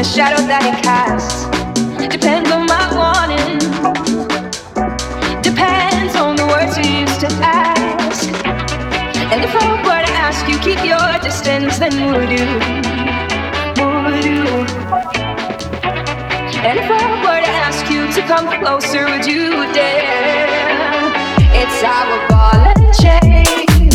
the shadow that it casts depends on my warning. Depends on the words you used to ask. And if I were to ask you, keep your distance, then would you? Would you? And if I were to ask you to come closer, would you dare? It's our ball and chain.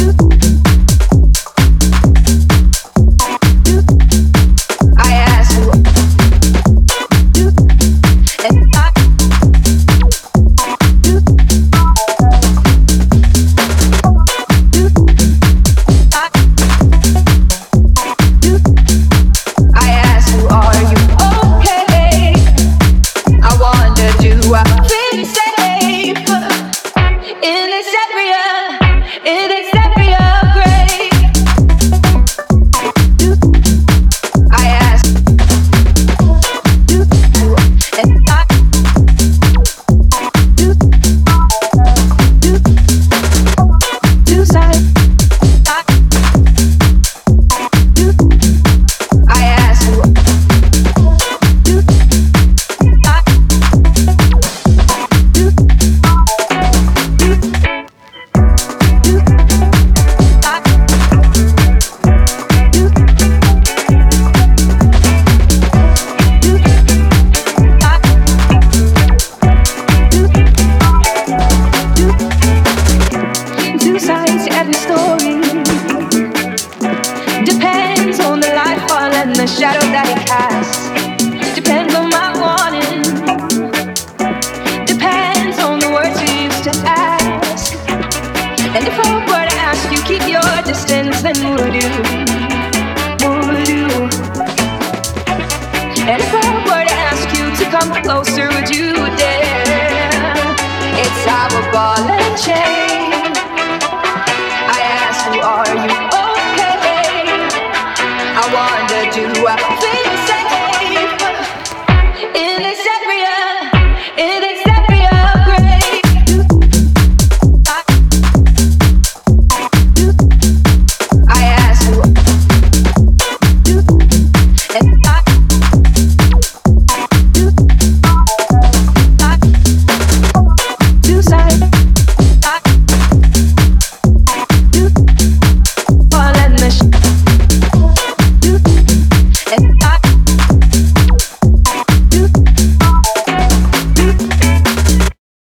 And if I were to ask you to come closer, would you dare? It's our ball and chain. I asked you, are you okay? I wonder, do I think